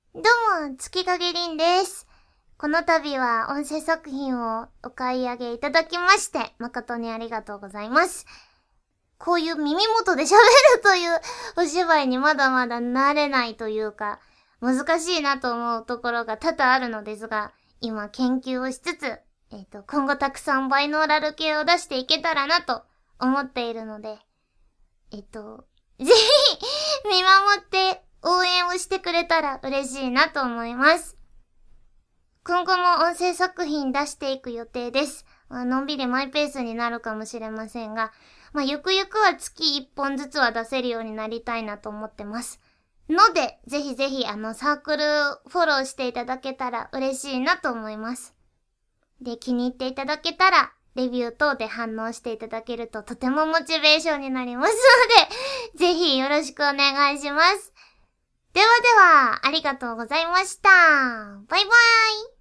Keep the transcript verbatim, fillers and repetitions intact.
どうも、月影凛です。この度は音声作品をお買い上げいただきまして、誠にありがとうございます。こういう耳元で喋るというお芝居にまだまだ慣れないというか、難しいなと思うところが多々あるのですが、今研究をしつつ、えっと、今後たくさんバイノーラル系を出していけたらなと思っているので、えっと、ぜひ見守って応援をしてくれたら嬉しいなと思います。今後も音声作品出していく予定です。まあのんびりマイペースになるかもしれませんが、まあ、ゆくゆくは月一本ずつは出せるようになりたいなと思ってます。ので、ぜひぜひあのサークルフォローしていただけたら嬉しいなと思います。で、気に入っていただけたら、レビュー等で反応していただけるととてもモチベーションになりますので、ぜひよろしくお願いします。ではでは、ありがとうございました。バイバイ。